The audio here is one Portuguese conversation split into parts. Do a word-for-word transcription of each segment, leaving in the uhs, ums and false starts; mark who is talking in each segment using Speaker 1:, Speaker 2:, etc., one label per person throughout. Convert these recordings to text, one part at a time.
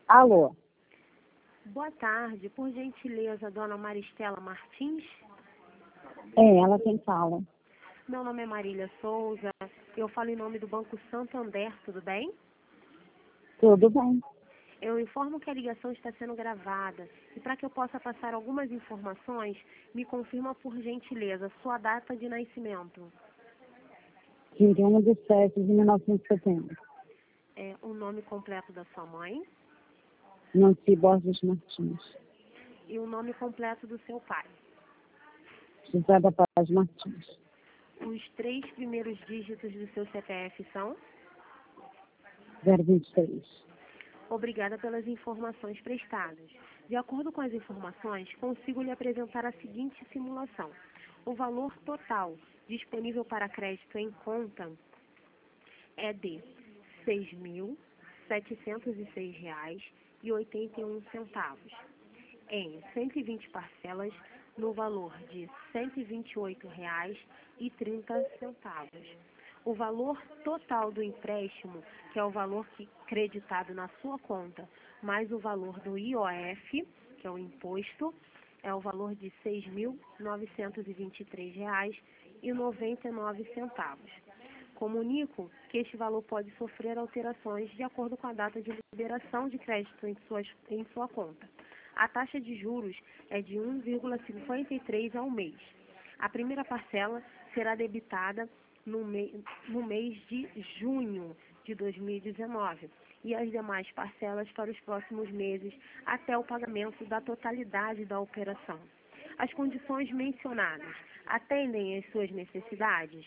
Speaker 1: Alô?
Speaker 2: Boa tarde, por gentileza, dona Maristela Martins.
Speaker 1: É, ela quem fala.
Speaker 2: Meu nome é Marília Souza, eu falo em nome do Banco Santander, tudo bem?
Speaker 1: Tudo bem.
Speaker 2: Eu informo que a ligação está sendo gravada e para que eu possa passar algumas informações, me confirma por gentileza sua data de nascimento.
Speaker 1: vinte e um de sete de mil novecentos e setenta.
Speaker 2: É, o nome completo da sua mãe
Speaker 1: Nancy Borges Martins.
Speaker 2: e o nome completo do seu pai.
Speaker 1: José da Paz Martins.
Speaker 2: Os três primeiros dígitos do seu C P F são?
Speaker 1: zero vinte e três.
Speaker 2: Obrigada pelas informações prestadas. De acordo com as informações, consigo lhe apresentar a seguinte simulação. O valor total disponível para crédito em conta é de seis mil setecentos e seis reais e oitenta e um centavos, em cento e vinte parcelas no valor de cento e vinte e oito reais e trinta centavos. O valor total do empréstimo, que é o valor que, creditado na sua conta, mais o valor do I O F, que é o imposto, é o valor de seis mil novecentos e vinte e três reais e noventa e nove centavos. Comunico que este valor pode sofrer alterações de acordo com a data de liberação de crédito em, suas, em sua conta. A taxa de juros é de um vírgula cinquenta e três ao mês. A primeira parcela será debitada no, me, no mês de junho de dois mil e dezenove e as demais parcelas para os próximos meses até o pagamento da totalidade da operação. As condições mencionadas atendem às suas necessidades?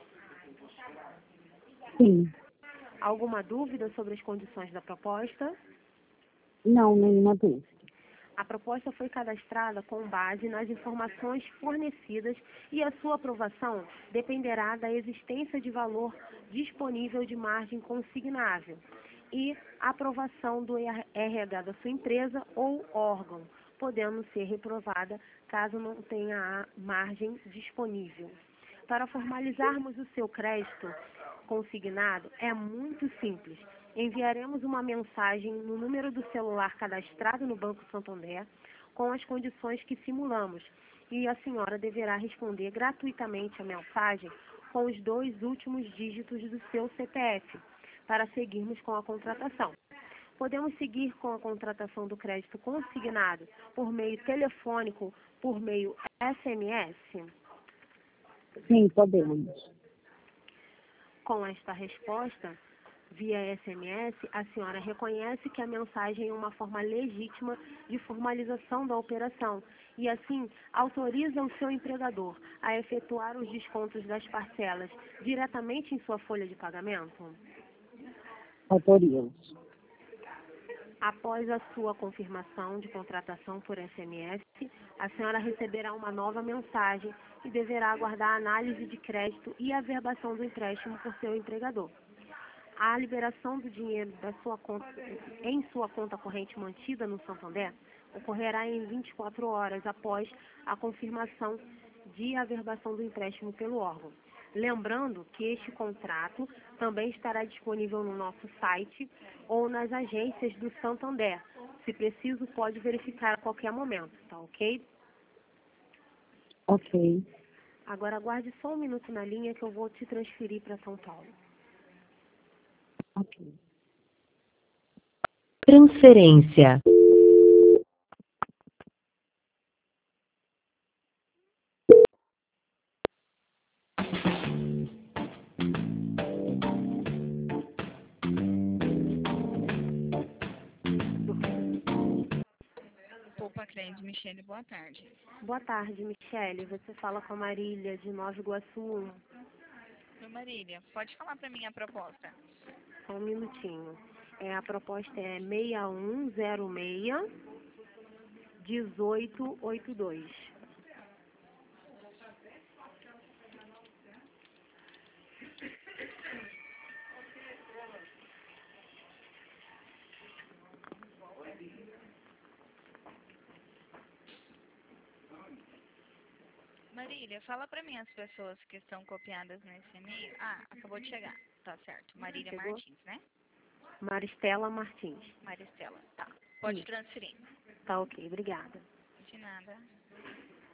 Speaker 1: Sim.
Speaker 2: Alguma dúvida sobre as condições da proposta?
Speaker 1: Não, nenhuma dúvida.
Speaker 2: A proposta foi cadastrada com base nas informações fornecidas e a sua aprovação dependerá da existência de valor disponível de margem consignável e aprovação do R H da sua empresa ou órgão, podendo ser reprovada caso não tenha a margem disponível. Para formalizarmos o seu crédito consignado, é muito simples. Enviaremos uma mensagem no número do celular cadastrado no Banco Santander com as condições que simulamos e a senhora deverá responder gratuitamente a mensagem com os dois últimos dígitos do seu C P F para seguirmos com a contratação. Podemos seguir com a contratação do crédito consignado por meio telefônico, por meio S M S?
Speaker 1: Sim, podemos.
Speaker 2: Com esta resposta, via S M S, a senhora reconhece que a mensagem é uma forma legítima de formalização da operação e, assim, autoriza o seu empregador a efetuar os descontos das parcelas diretamente em sua folha de pagamento?
Speaker 1: Autorizo.
Speaker 2: Após a sua confirmação de contratação por S M S, a senhora receberá uma nova mensagem e deverá aguardar a análise de crédito e a averbação do empréstimo por seu empregador. A liberação do dinheiro da sua conta, em sua conta corrente mantida no Santander ocorrerá em vinte e quatro horas após a confirmação de averbação do empréstimo pelo órgão. Lembrando que este contrato também estará disponível no nosso site ou nas agências do Santander. Se preciso, pode verificar a qualquer momento, tá ok?
Speaker 1: Ok.
Speaker 2: Agora aguarde só um minuto na linha que eu vou te transferir para São Paulo.
Speaker 1: Ok.
Speaker 3: Transferência.
Speaker 4: Poupa Crédito, Michele, boa tarde.
Speaker 2: Boa tarde, Michele. Você fala com a Marília, de Nova Iguaçu um.
Speaker 4: Oi, Marília, pode falar para mim a proposta?
Speaker 2: Só um minutinho. É, a proposta é seis um zero seis, um oito oito dois.
Speaker 4: Marília, fala para mim as pessoas que estão copiadas nesse e-mail. Ah, acabou de chegar. Tá certo. Marília
Speaker 2: Chegou?
Speaker 4: Martins, né?
Speaker 2: Maristela Martins.
Speaker 4: Maristela, tá. Pode
Speaker 2: Isso.
Speaker 4: transferir.
Speaker 2: Tá ok, obrigada.
Speaker 4: De nada.